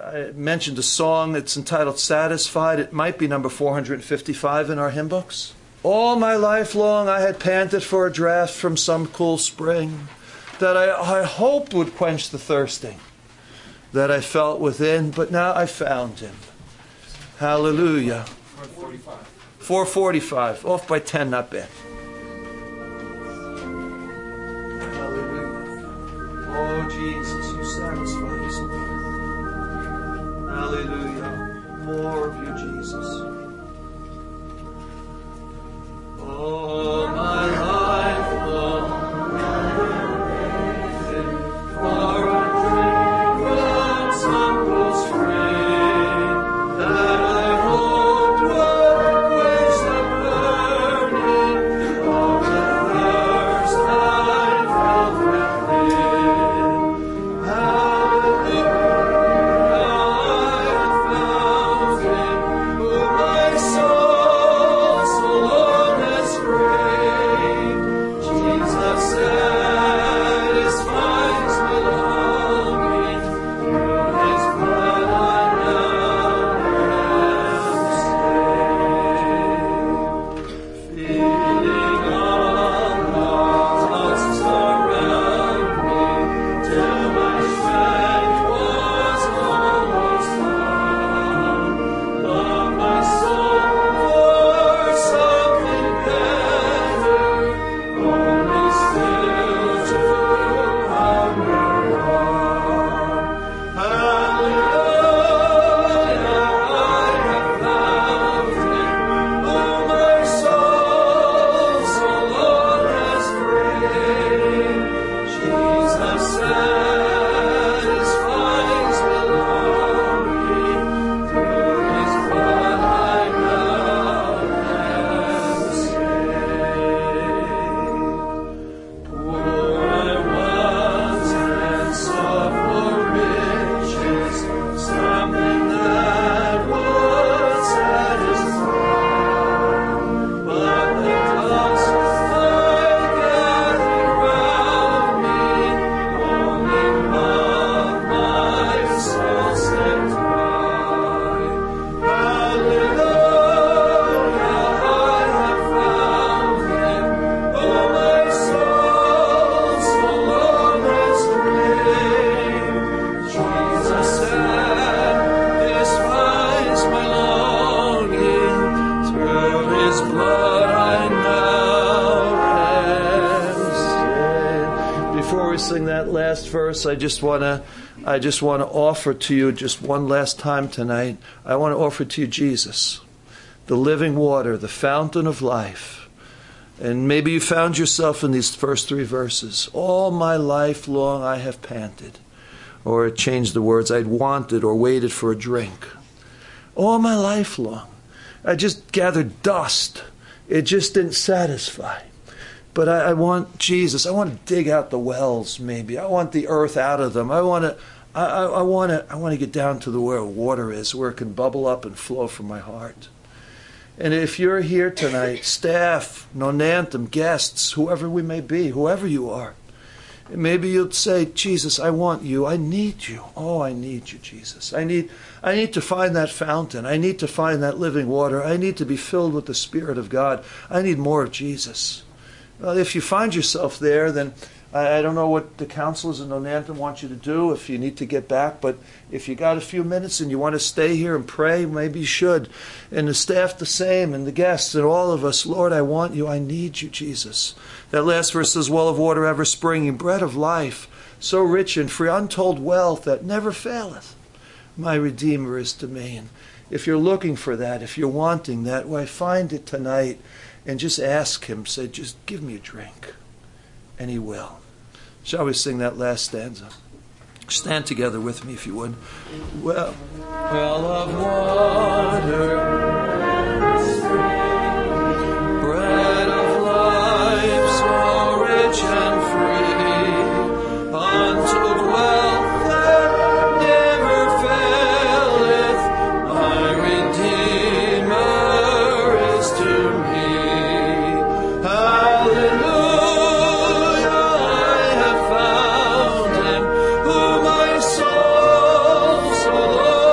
I mentioned a song. It's entitled Satisfied. It might be number 455 in our hymn books. All my life long I had panted for a draught from some cool spring that I hoped would quench the thirsting that I felt within, but now I found him. Hallelujah. 445. Off by 10, not bad. Hallelujah. Oh, Jesus, you satisfy us, Lord. Hallelujah. More of you, Jesus. Oh, my life long. Verse, I just want to offer to you just one last time tonight. I want to offer to you Jesus, the living water, the fountain of life. And maybe you found yourself in these first three verses. All my life long I have panted. Or change the words, I'd wanted or waited for a drink. All my life long. I just gathered dust. It just didn't satisfy. But I want Jesus. I want to dig out the wells, maybe. I want the earth out of them. I want to get down to where water is, where it can bubble up and flow from my heart. And if you're here tonight, staff, Nonantum, guests, whoever we may be, whoever you are, maybe you'll say, Jesus, I want you. I need you. Oh, I need you, Jesus. I need to find that fountain. I need to find that living water. I need to be filled with the Spirit of God. I need more of Jesus. Well, if you find yourself there, then I don't know what the counselors in Nonantum want you to do, if you need to get back, but if you got a few minutes and you want to stay here and pray, maybe you should. And the staff the same, and the guests, and all of us, Lord, I want you, I need you, Jesus. That last verse says, well of water ever springing, bread of life, so rich and free, untold wealth that never faileth. My Redeemer is to me. And if you're looking for that, if you're wanting that, well, find it tonight. And just ask him, say, just give me a drink. And he will. Shall we sing that last stanza? Stand together with me if you would. Well of water, bread of life, so rich and free, untold wealth that never faileth, my Redeemer is to me. So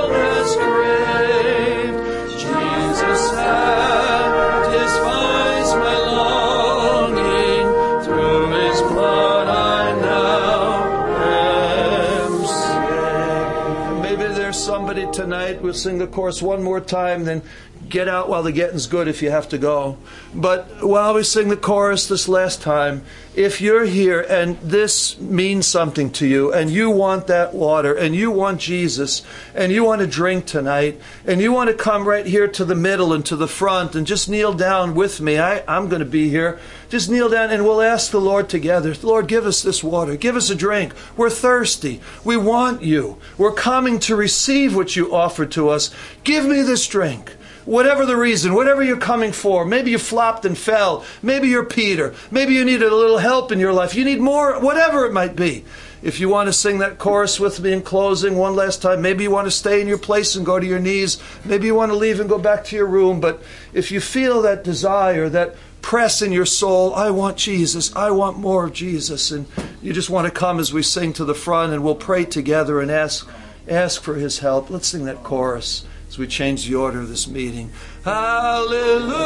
maybe there's somebody tonight, we'll sing the chorus one more time, then get out while the getting's good if you have to go. But while we sing the chorus this last time, if you're here and this means something to you and you want that water and you want Jesus and you want to drink tonight and you want to come right here to the middle and to the front and just kneel down with me. I'm going to be here. Just kneel down and we'll ask the Lord together. Lord, give us this water. Give us a drink. We're thirsty. We want you. We're coming to receive what you offer to us. Give me this drink. Whatever the reason, whatever you're coming for, maybe you flopped and fell, maybe you're Peter, maybe you needed a little help in your life, you need more, whatever it might be. If you want to sing that chorus with me in closing one last time, maybe you want to stay in your place and go to your knees, maybe you want to leave and go back to your room, but if you feel that desire, that press in your soul, I want Jesus, I want more of Jesus, and you just want to come as we sing to the front and we'll pray together and ask for his help. Let's sing that chorus as we change the order of this meeting. Hallelujah,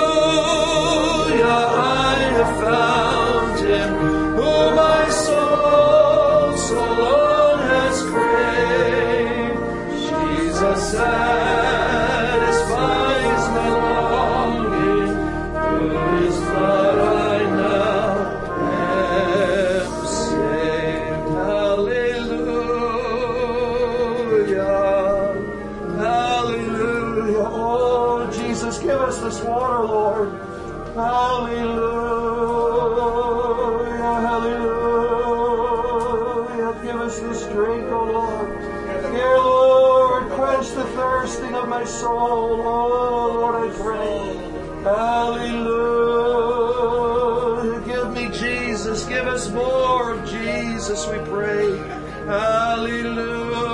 I have found him, whom my soul so long has craved. Jesus satisfies my longing, through his blood I now am saved. Hallelujah. Oh, Jesus, give us this water, Lord. Hallelujah, hallelujah. Give us this drink, oh Lord. Dear Lord, quench the thirsting of my soul. Oh, Lord, I pray. Hallelujah. Give me Jesus. Give us more of Jesus, we pray. Hallelujah.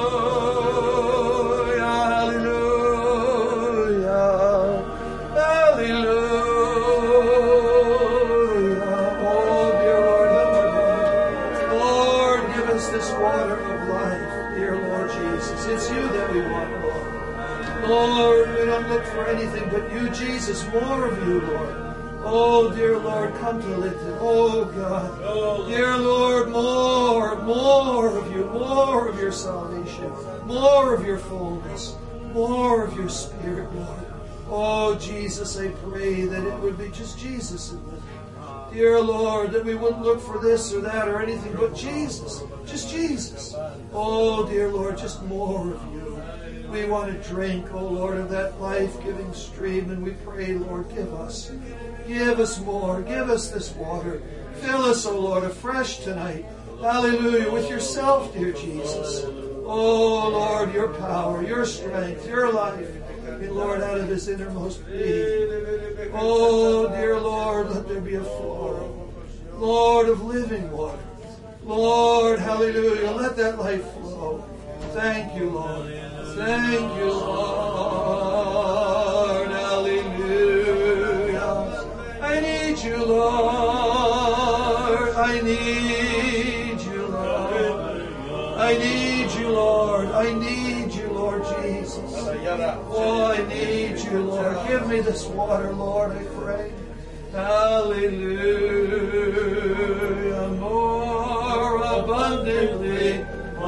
It's you that we want, Lord. Lord, we don't look for anything but you, Jesus. More of you, Lord. Oh, dear Lord, come to Lytton. Oh, God. Dear Lord, more of you, more of your salvation, more of your fullness, more of your Spirit, Lord. Oh, Jesus, I pray that it would be just Jesus in Lytton. Dear Lord, that we wouldn't look for this or that or anything but Jesus. Just Jesus. Oh, dear Lord, just more of you. We want to drink, oh Lord, of that life-giving stream, and we pray, Lord, give us more. Give us this water. Fill us, oh Lord, afresh tonight. Hallelujah, with yourself, dear Jesus. Oh, Lord, your power, your strength, your life. And Lord, out of his innermost being. Oh, dear Lord, let there be a flow, Lord, of living water. Lord, hallelujah, let that life flow. Thank you, Lord. Thank you, Lord. Hallelujah. I need you, Lord. I need you, Lord. I need you, Lord. I need you, Lord Jesus. Oh, I need you, Lord. Give me this water, Lord, I pray. Hallelujah. More abundantly,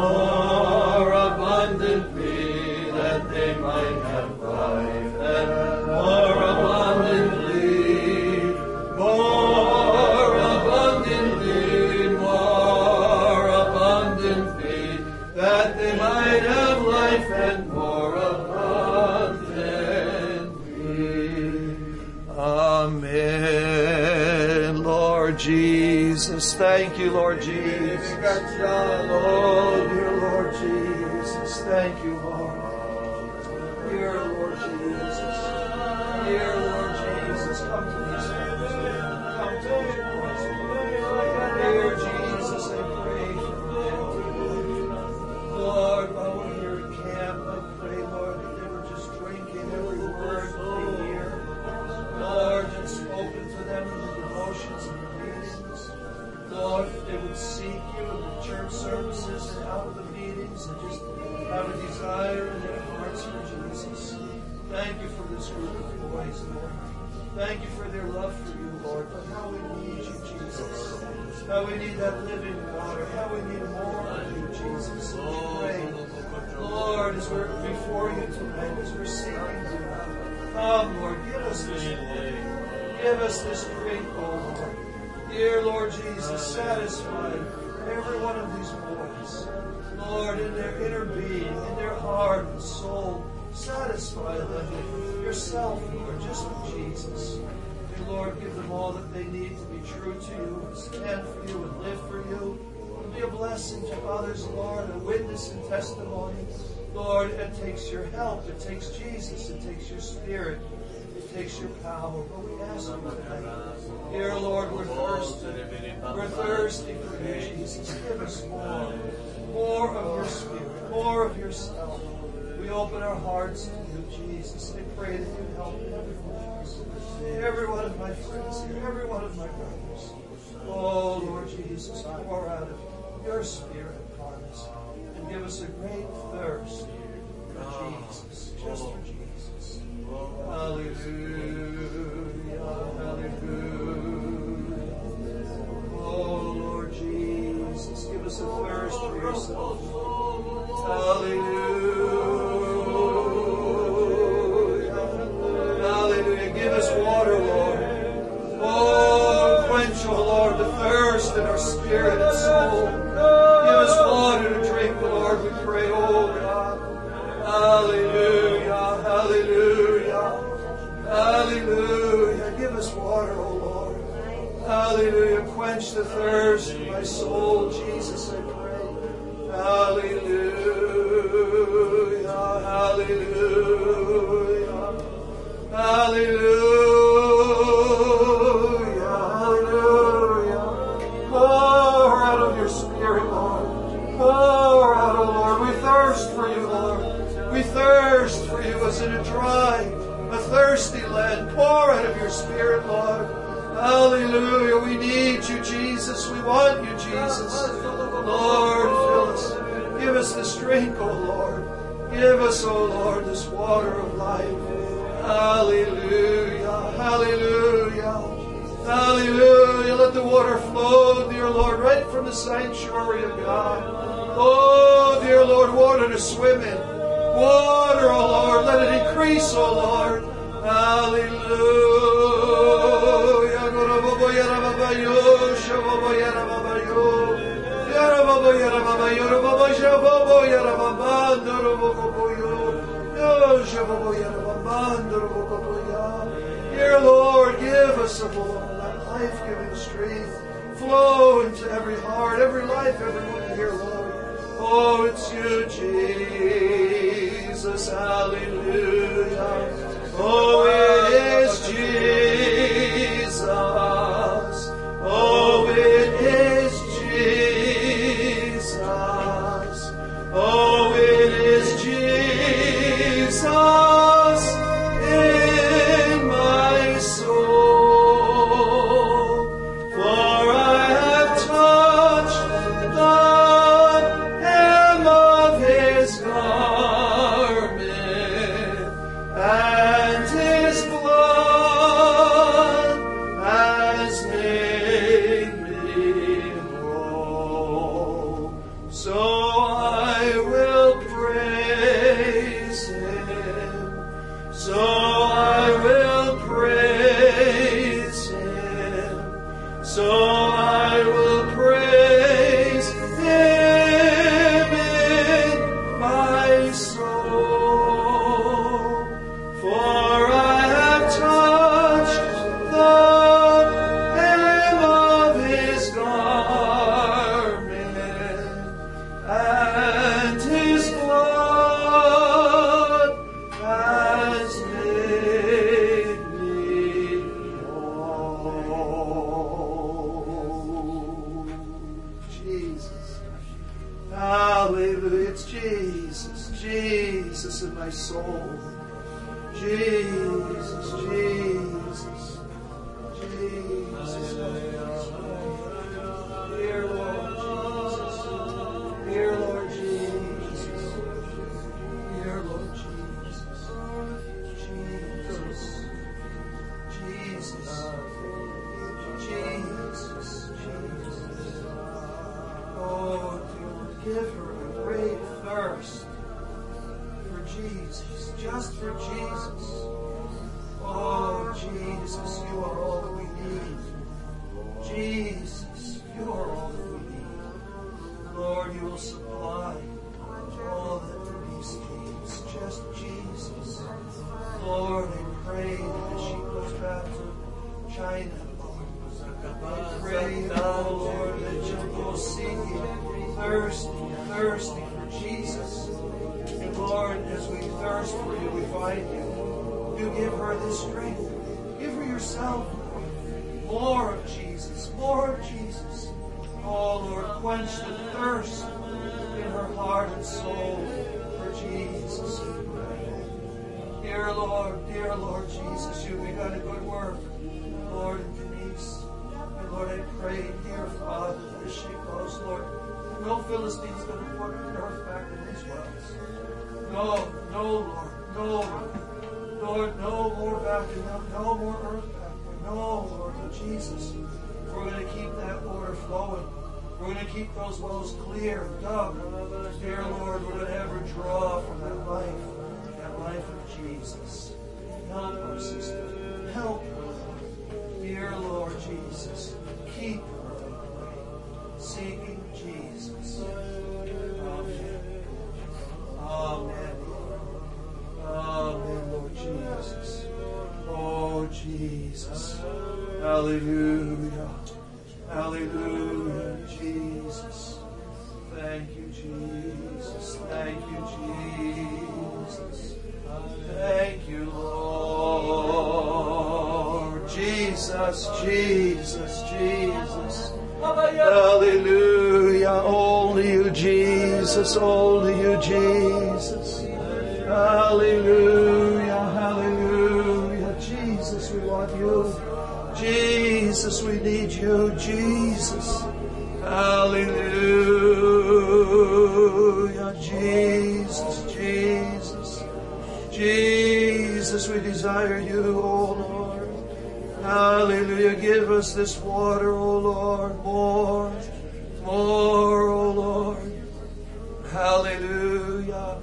that they might have life, and more abundantly, that they might have life and more abundantly. Amen. Lord Jesus, thank you, Lord Jesus. Oh, dear Lord Jesus, thank you, Lord. Dear Lord Jesus, dear Lord Jesus, come to these hands, come to these ones. Dear Jesus, I pray for them. Lord, while we're here in camp, I pray, Lord, that they were just drinking every word that they hear. Lord, just open to them in the devotions and the meetings. Lord, that they would seek you in the church services and out of the meetings and just have a desire in their hearts for Jesus. Thank you for this group of boys, Lord. Thank you for their love for you, Lord. But how we need you, Jesus. How we need that living water. How we need more of you, Jesus. We pray, Lord, Lord, as we're before you tonight, as we're seeking you, come, Lord, give us this water. Give us this drink, oh Lord. Dear Lord Jesus, satisfy every one of these boys. Lord, in their inner being, in their heart and soul, satisfy them with yourself, Lord, just with Jesus. Dear Lord, give them all that they need to be true to you, and stand for you, and live for you, and be a blessing to others, Lord, a witness and testimony. Lord, it takes your help, it takes Jesus, it takes your Spirit, it takes your power. But we ask you tonight, dear Lord, we're thirsty. We're thirsty for you, Jesus. Give us more of your Spirit, more of yourself. We open our hearts to you, Jesus. I pray that you help every one of my friends here, every one of my brothers. Oh, Lord Jesus, pour out of your Spirit upon us and give us a great thirst for Jesus, just for Jesus. Hallelujah, hallelujah. Oh, Lord Jesus, give us a thirst for yourself. Hallelujah. Hallelujah. Give us water, Lord. Oh, quench, oh Lord, the thirst in our spirit and soul. Give us water to drink, Lord, we pray, oh God. Hallelujah. Hallelujah. Hallelujah. Give us water, oh Lord. Hallelujah. Quench the thirst in my soul, Jesus, I pray. Hallelujah. Hallelujah. Hallelujah. Hallelujah. Pour out of your Spirit, Lord. Pour out, oh Lord. We thirst for you, Lord. We thirst for you as in a dry, a thirsty land. Pour out of your Spirit, Lord. Hallelujah. We need you, Jesus. We want you, Jesus. Lord, fill us. Give us this drink, oh Lord. Give us, oh Lord, this water of life. Hallelujah. Hallelujah. Hallelujah. Let the water flow, dear Lord, right from the sanctuary of God. Oh, dear Lord, water to swim in. Water, oh Lord. Let it increase, oh Lord. Hallelujah. Dear Lord, give us, O Lord, that life-giving strength flow into every heart, every life, everyone here, Lord. Oh, it's you, Jesus. Hallelujah. Oh, it is Jesus. Oh, it is Jesus. Oh, it is Jesus in my soul. For I have touched the hem of his garment, and his blood has made me whole. So I will praise him. So I will praise him. So I will praise him in my soul. For I have touched the hem of his garment, and his blood has made me whole. Jesus. Hallelujah. It's Jesus. Jesus in my soul. Jesus. Jesus. Jesus. Dear Lord Jesus. Dear Lord Jesus. Dear Lord Jesus. Jesus. Jesus. Jesus. Jesus. Oh, dear Lord, give her a great thirst Jesus, just for Jesus. Oh, Jesus, you are all that we need. Jesus, you are all that we need. Lord, you will supply all that Denise needs. Just Jesus. Lord, I pray that as she goes back to China, Lord, I pray, oh Lord, that you go seeking, thirsty for Jesus. And Lord, as we thirst for you, we find you. You give her this strength. Give her yourself, Lord. More of Jesus, more of Jesus. Oh Lord, quench the thirst in her heart and soul for Jesus, we pray. Dear Lord Jesus, you've begun a good work, Lord, in Denise. And Lord, I pray, dear Father, that as she goes, Lord, no Philistine's going to put earth back in these wells. No, Lord, no, Lord, no more backing up, no more earth back there. No, Lord, but Jesus, we're going to keep that water flowing. We're going to keep those wells clear and dug. Dear Lord, we're going to ever draw from that life of Jesus. Help our sister. Help her, Lord. Dear Lord Jesus, keep her, I pray, seeking Jesus. Amen. Amen. Amen, Lord Jesus. Oh, Jesus. Hallelujah. Hallelujah, Jesus. Thank you, Jesus. Thank you, Jesus. Thank you, Lord. Jesus, Jesus, Jesus. Hallelujah. Only you, Jesus. Only you, Jesus. Hallelujah. Hallelujah. Jesus, we want you. Jesus, we need you. Jesus. Hallelujah. Jesus, Jesus. Jesus, we desire you, O Lord. Hallelujah. Give us this water, O Lord. More, O Lord. Hallelujah.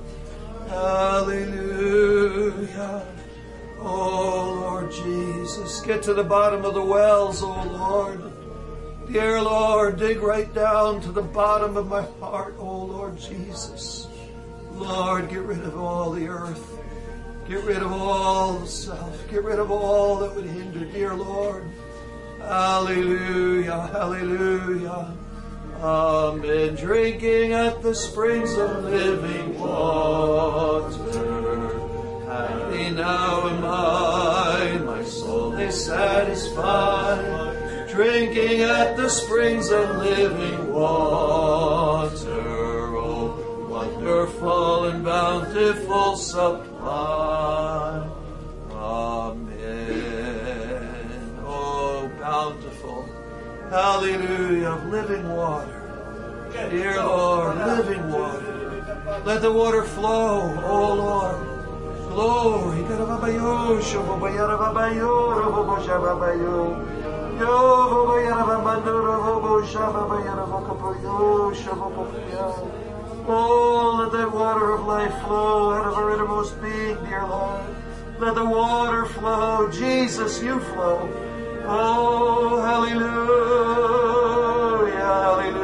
Hallelujah. Oh, Lord Jesus, get to the bottom of the wells, oh Lord. Dear Lord, dig right down to the bottom of my heart, oh Lord Jesus. Lord, get rid of all the earth. Get rid of all the self. Get rid of all that would hinder, dear Lord. Hallelujah, hallelujah. Amen. Drinking at the springs of living water. Happy now am I, my soul is satisfied. Drinking at the springs of living water. Oh, wonderful and bountiful supply. Amen. Oh, bountiful. Hallelujah. Of living water. Dear Lord, living water. Let the water flow, oh Lord. Glory. Oh, let that water of life flow out of our innermost being, dear Lord. Let the water flow. Jesus, you flow. Oh, hallelujah,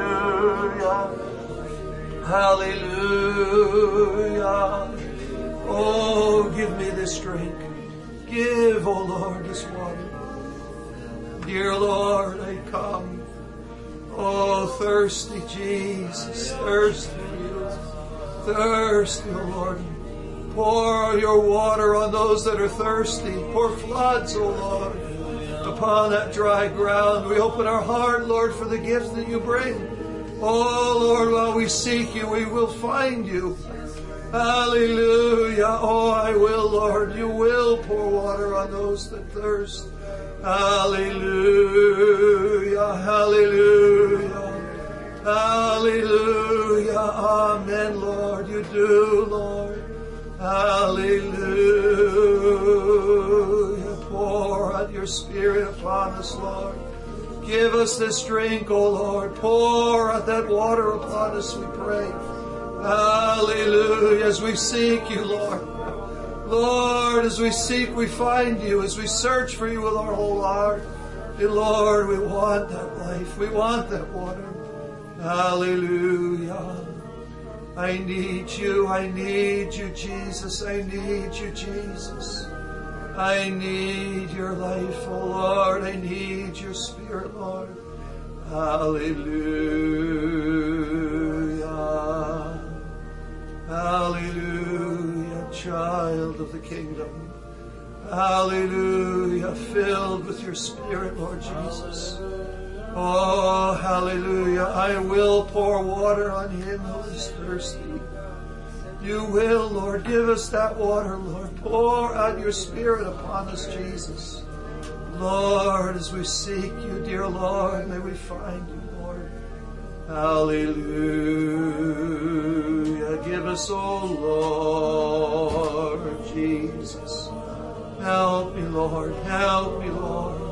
hallelujah, hallelujah. Oh, give me this drink. Give, oh Lord, this water. Dear Lord, I come. Oh, thirsty Jesus, thirsty you. Thirsty, oh Lord. Pour your water on those that are thirsty. Pour floods, oh Lord, upon that dry ground. We open our heart, Lord, for the gift that you bring. Oh, Lord, while we seek you, we will find you. Hallelujah. Oh, I will, Lord. You will pour water on those that thirst. Hallelujah. Hallelujah. Hallelujah. Amen, Lord. You do, Lord. Hallelujah. Pour out your Spirit upon us, Lord. Give us this drink, O Lord. Pour out that water upon us, we pray. Hallelujah. As we seek you, Lord. Lord, as we seek, we find you. As we search for you with our whole heart. And Lord, we want that life. We want that water. Hallelujah. I need you. I need you, Jesus. I need you, Jesus. I need your life, oh Lord. I need your spirit, Lord. Hallelujah. Hallelujah. Child of the kingdom. Hallelujah. Filled with your spirit, Lord Jesus. Oh, hallelujah. I will pour water on him who is thirsty. You will, Lord. Give us that water, Lord. Pour out your spirit upon us, Jesus. Lord, as we seek you, dear Lord, may we find you, Lord. Hallelujah. Give us, oh Lord Jesus. Help me, Lord. Help me, Lord.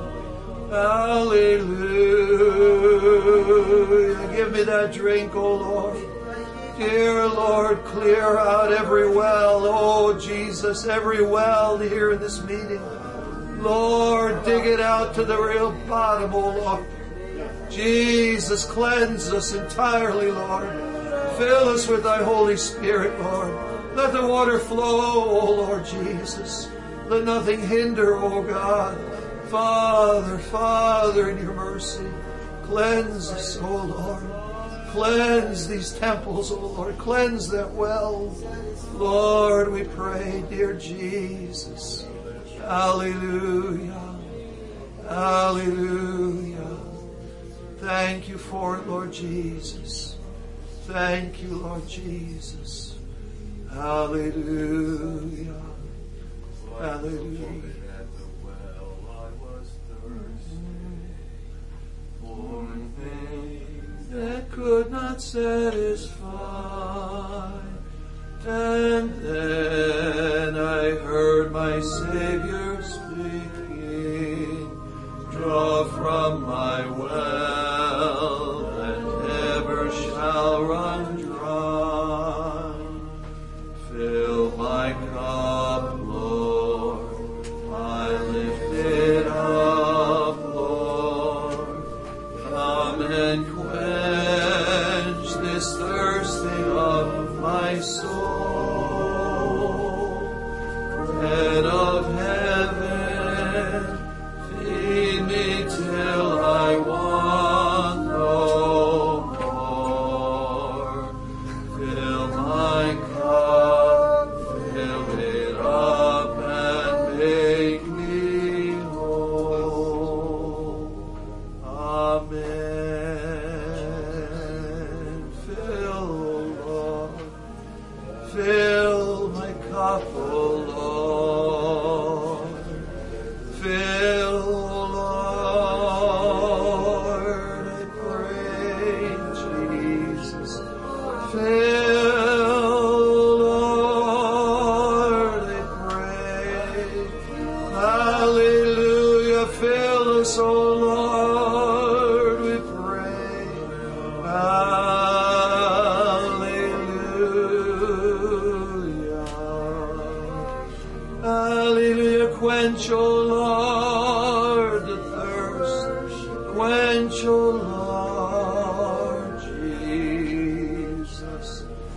Hallelujah. Give me that drink, oh Lord. Dear Lord, clear out every well, oh Jesus, every well here in this meeting. Lord, dig it out to the real bottom, oh Lord. Jesus, cleanse us entirely, Lord. Fill us with thy Holy Spirit, Lord. Let the water flow, oh Lord Jesus. Let nothing hinder, oh God. Father, in your mercy, cleanse us, oh Lord. Cleanse these temples, oh Lord. Cleanse that well. Lord, we pray, dear Jesus. Hallelujah. Hallelujah. Thank you for it, Lord Jesus. Thank you, Lord Jesus. Hallelujah. Hallelujah. That could not satisfy. And then I heard my Savior speaking, draw from my well that never shall run dry. Fill my cup, Lord, I lift it up, Lord. Come and quench this thirsting of my soul. Bread of heaven, feed me till I want no more. Fill my cup, fill it up, and make me whole. Amen. Fill, Lord, fill my cup, O Lord. Fill, Lord, I pray, Jesus. Fill, Lord, I pray. Hallelujah. Fill us, O Lord, we pray. Hallelujah. Hallelujah. Quench, O Lord, the thirst. Quench, O Lord Jesus.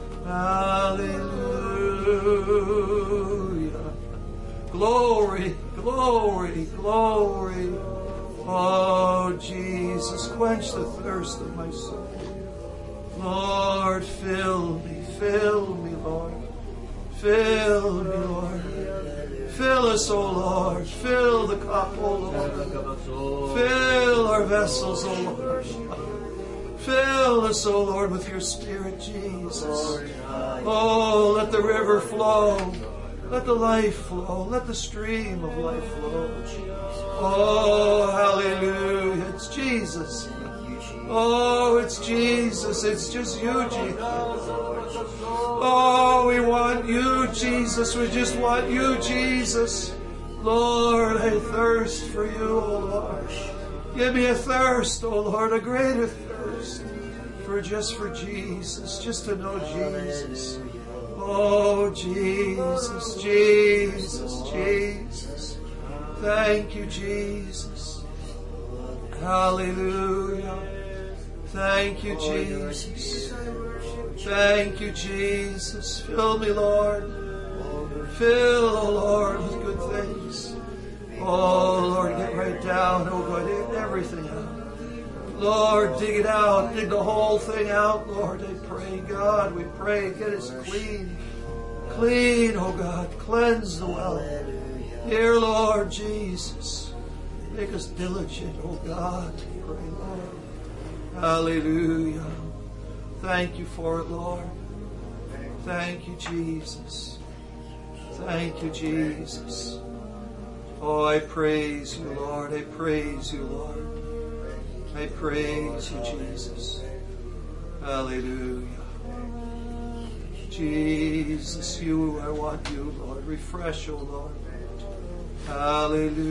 Hallelujah. Glory, glory, glory. Oh, Jesus, quench the thirst of my soul. Lord, fill me, Lord. Fill me, Lord. Fill us, O Lord. Fill the cup, O Lord. Fill our vessels, O Lord. Fill us, O Lord, with your Spirit, Jesus. Oh, let the river flow. Let the life flow. Let the stream of life flow. Oh, hallelujah. It's Jesus. Oh, it's Jesus. It's just you, Jesus. Oh, we want you, Jesus. We just want you, Jesus. Lord, I thirst for you, oh Lord. Give me a thirst, oh Lord, a greater thirst. for Jesus, just to know Jesus. Oh, Jesus, Jesus, Jesus. Thank you, Jesus. Hallelujah. Thank you, Jesus. Thank you, Jesus. Fill me, Lord. Fill, oh Lord, with good things. Oh, Lord, get right down. Oh, God, dig everything out. Lord, dig it out. Dig the whole thing out, Lord. I pray, God, we pray. Get us clean. Clean, oh God. Cleanse the well. Dear Lord Jesus, make us diligent, oh God. We pray, Lord. Hallelujah. Thank you for it, Lord. Thank you, Jesus. Thank you, Jesus. Oh, I praise you, Lord. I praise you, Lord. I praise you, Jesus. Hallelujah. Jesus, I want you, Lord. Refresh, oh Lord. Hallelujah.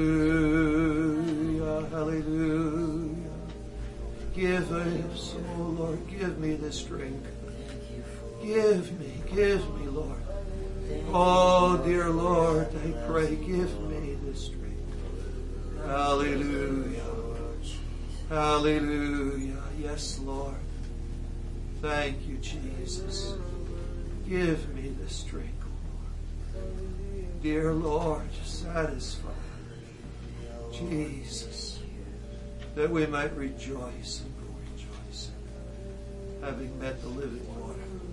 Hallelujah. Give us, oh Lord, give me this drink. Give me, Lord. Oh, dear Lord, I pray, give me this drink. Hallelujah. Hallelujah. Yes, Lord. Thank you, Jesus. Give me this drink, Lord. Dear Lord, satisfy, Jesus, that we might rejoice and go rejoicing, having met the living water.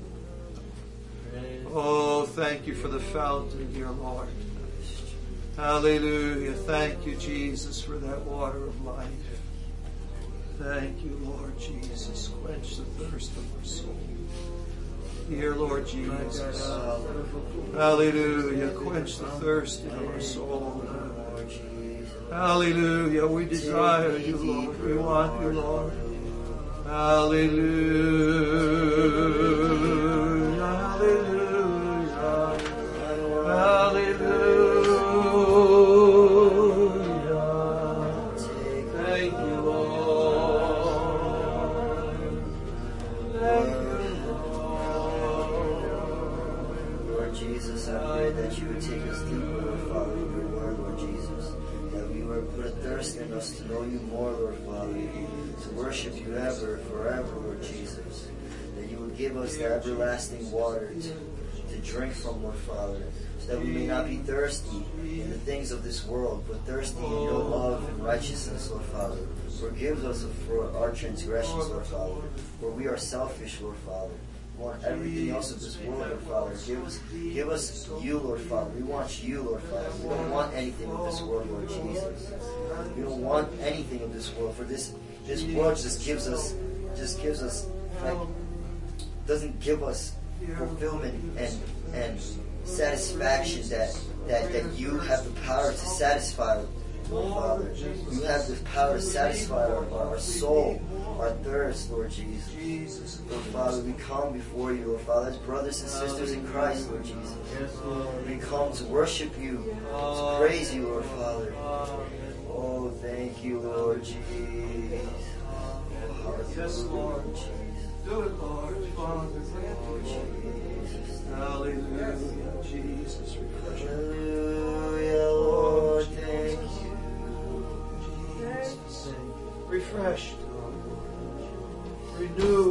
Oh, thank you for the fountain, dear Lord. Hallelujah. Thank you, Jesus, for that water of life. Thank you, Lord Jesus. Quench the thirst of our soul. Dear Lord Jesus. Hallelujah. Quench the thirst in our soul. Hallelujah. We desire you, Lord. We want you, Lord. Hallelujah. Hallelujah. Hallelujah. Thank you, Lord. Thank you, Lord. Lord Jesus, I pray that you would take us deeper, Lord Father, in your word, Lord Jesus. That we would put a thirst in us to know you more, Lord Father. To worship you ever, forever, Lord Jesus. That you would give us the everlasting water to drink from, Lord Father. So that we may not be thirsty in the things of this world, but thirsty in your love and righteousness, Lord Father. Forgive us for our transgressions, Lord Father. For we are selfish, Lord Father. We want everything else of this world, Lord Father. Give us you, Lord Father. We want you, Lord Father. We don't want anything of this world, Lord Jesus. We don't want anything of this world. For this world just gives us like, doesn't give us fulfillment and satisfaction that you have the power to satisfy, Lord Father. You have the power to satisfy our soul, our thirst, Lord Jesus. Lord Father, we come before you, Lord Father, as brothers and sisters in Christ, Lord Jesus. We come to worship you, to praise you, Lord Father. Oh, thank you, Lord Jesus. Yes, Lord. Do it, Lord. Father, Lord Jesus. hallelujah. Jesus, refresh us. Hallelujah, Lord, thank you. Jesus, refresh. Renew.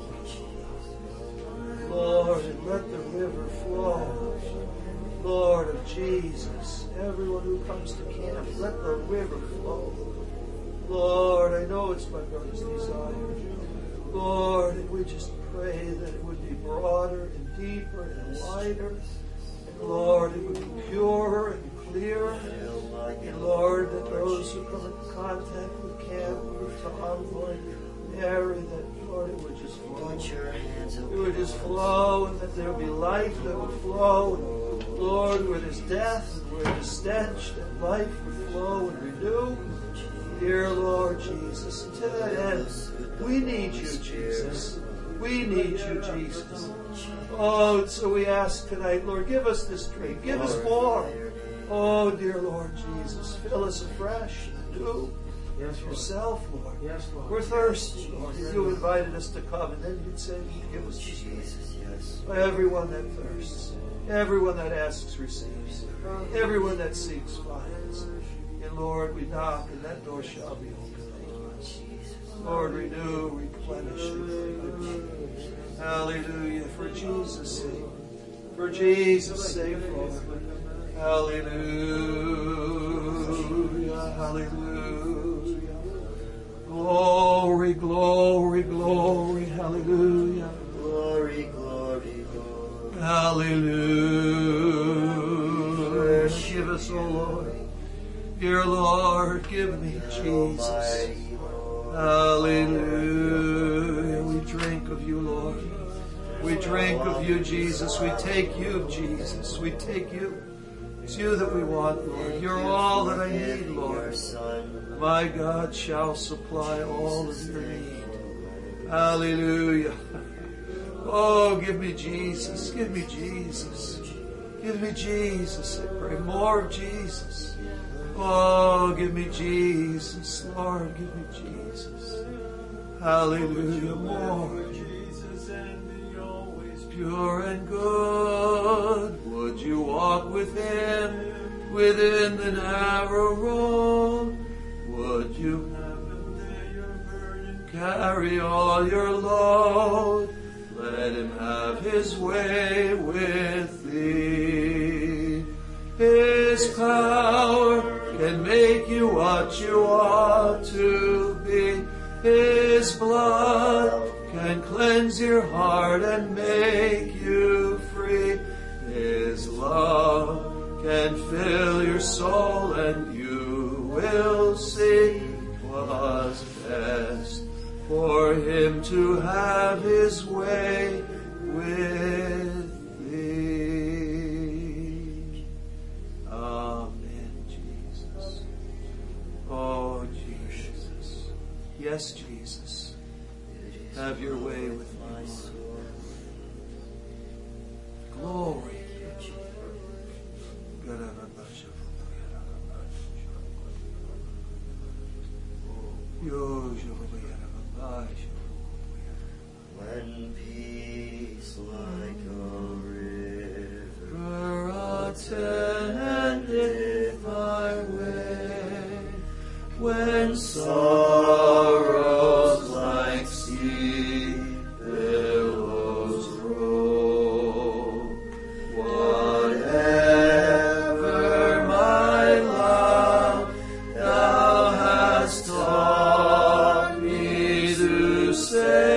Lord, and let the river flow. Lord of Jesus, everyone who comes to camp, let the river flow. Lord, I know it's my brother's desire. Lord, and we just pray that it would be broader and deeper and wider. And Lord, it would be purer and clearer. And Lord, that those who come into contact with camp, with Tom, Lord, Mary, that Lord, it would just flow. It would just flow, and that there would be life that would flow. And Lord, where there's death, and where there's stench, that life would flow and renew. Dear Lord Jesus, and to that end, we need you, Jesus. We need you, Jesus. Oh, so we ask tonight, Lord, give us this drink. Give us more. Oh, dear Lord Jesus, fill us afresh and new. Yes, Lord. yourself, Lord. Yes, Lord. We're thirsty, Lord. You invited us to come, and then you'd say, give us this drink. Jesus, yes. Everyone that thirsts, everyone that asks receives, everyone that seeks finds. And Lord, we knock, and that door shall be opened. Lord, renew, replenish, hallelujah, for Jesus' sake. For Jesus' sake, Lord. Hallelujah, hallelujah. Glory, glory, glory, hallelujah. Glory, glory, glory. Hallelujah. Give us, O Lord. Dear Lord, give me Jesus. Almighty Lord. Hallelujah. We drink of you, Lord. We drink of you, Jesus. We take you, Jesus. We take you. It's you that we want, Lord. You're all that I need, Lord. My God shall supply all of your need. Hallelujah. Oh, give me Jesus. Give me Jesus. Give me Jesus. I pray more of Jesus. Oh, give me Jesus. Lord, give me Jesus. Hallelujah. More. Pure and good, would you walk with him within the narrow road? Would you carry all your load? Let him have his way with thee. His power can make you what you ought to be. His blood can cleanse your heart and make you free. His love can fill your soul, and you will see 'twas best for him to have his way with thee. Amen, Jesus. Oh, Jesus. Yes, Jesus. Have your way with me, Lord. Glory. When peace like a river attendeth my way, when sorrows like sea billows roll, whatever my love thou hast taught me to say,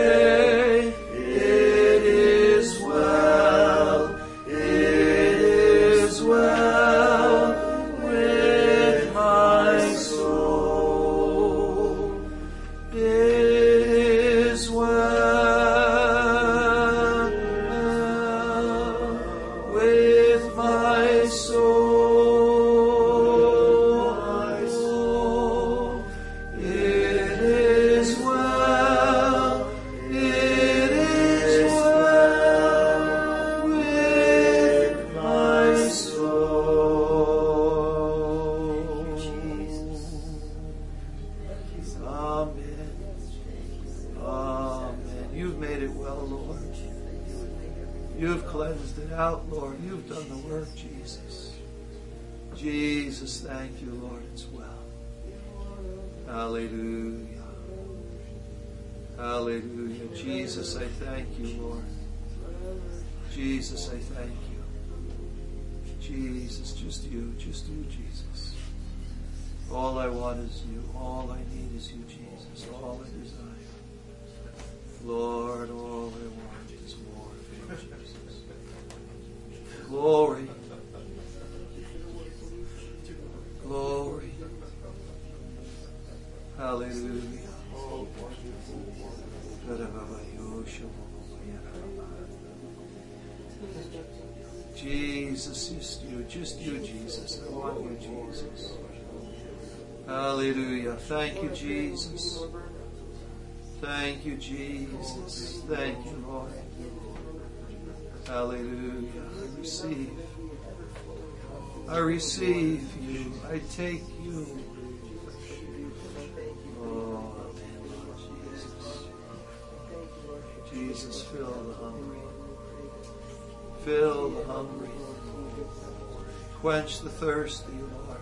Jesus, thank you, Lord, it's well. Hallelujah. Hallelujah. Jesus, I thank you, Lord. Jesus, I thank you. Jesus, just you, Jesus. All I want is you. All I need is you, Jesus. All I desire. Lord, all I want is more of you, Jesus. Glory. Glory. Hallelujah. Jesus, just you, Jesus. I want you, Jesus. Hallelujah. Thank you, Jesus. Thank you, Jesus. Thank you, Lord. Hallelujah. I receive you. I take you. Jesus, fill the hungry. Fill the hungry. Quench the thirsty, Lord.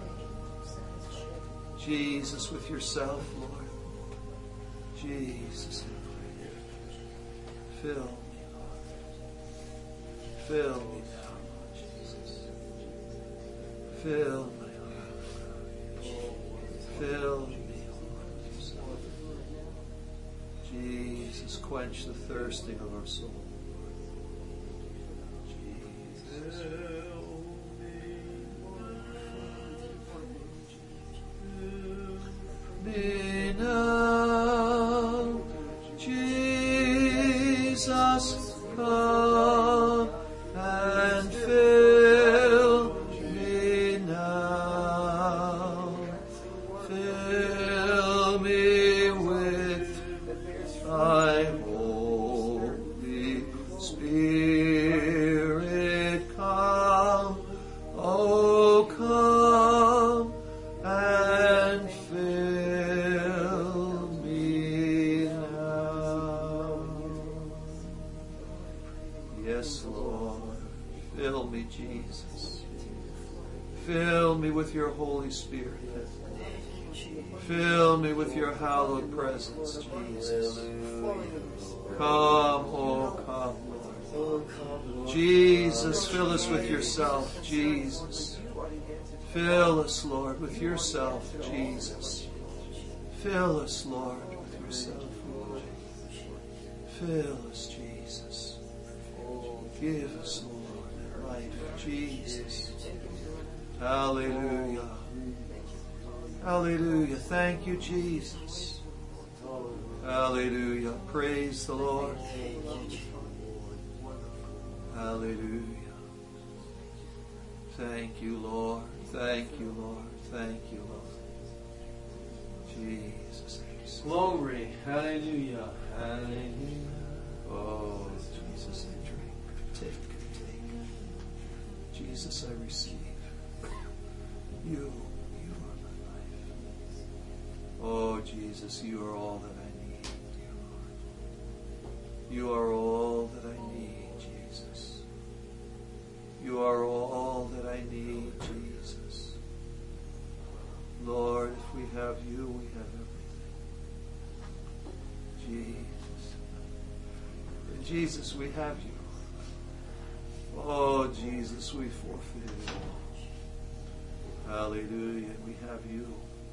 Jesus, with yourself, Lord. Jesus, fill me, Lord. Fill me now, Lord Jesus. Fill my heart. Fill me, Lord. Jesus, quench the thirsting of our soul. Jesus. Me now, Jesus, come and fill me now. Fill me with thy Holy Spirit. Come, oh come and fill me now. Yes, Lord, fill me, Jesus. Fill me with your Holy Spirit. Fill me with your hallowed presence, Jesus. Come, oh come, Lord. Jesus, fill us with yourself, Jesus. Fill us, Lord, with yourself, Jesus. Fill us, Lord, with yourself, Lord. Fill us, Jesus. Give us, Lord, life, Jesus. Hallelujah. Hallelujah. Thank you, Jesus. Hallelujah. Praise the Lord. Hallelujah. Thank you, Lord. Thank you, Lord. Thank you, Lord. Jesus. Glory. Hallelujah. Hallelujah. Oh, Jesus, I drink. Take. Jesus, I receive. You are my life. Oh, Jesus, you are all that I need, dear Lord. You are all that I need, Jesus. You are all that I need, Jesus. Lord, if we have you, we have everything. Jesus. Jesus, we have you. Oh, Jesus, we forfeit it all. Hallelujah. We have you.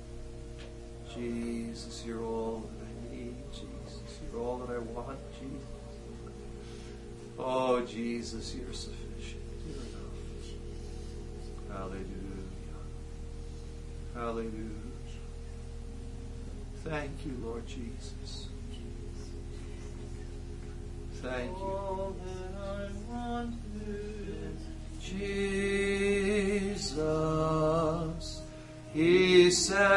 Jesus, you're all that I need. Jesus, you're all that I want. Jesus. Oh, Jesus, you're sufficient. You're enough. Hallelujah. Hallelujah. Thank you, Lord Jesus. Thank you. All that I want is Jesus, He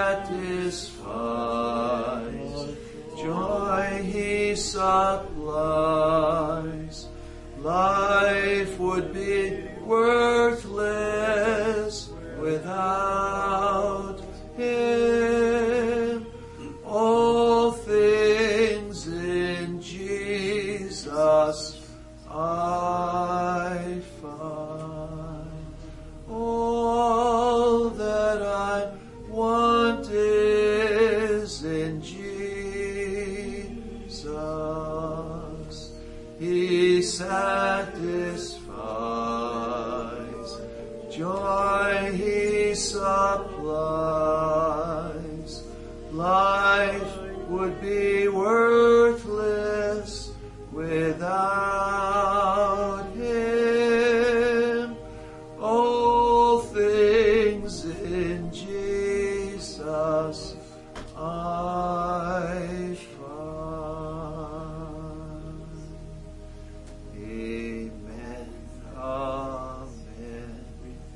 satisfies, joy He supplies. Life would be worthless without Him. All things in Jesus I find. All that I want is in Jesus. He satisfies, joy He supplies. Life would be worthless without Him. All things in Jesus I find. Amen. Amen.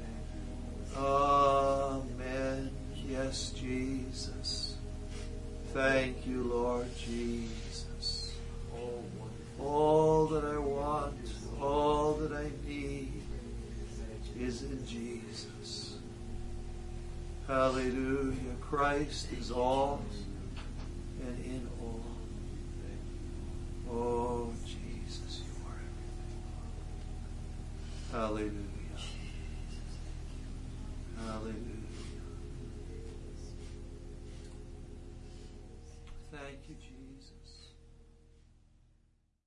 Amen. Yes, Jesus. Thank you, Lord Jesus. All that I want, all that I need is in Jesus. Hallelujah. Christ is all and in all. Oh, Jesus. Hallelujah. Hallelujah. Thank you, Jesus.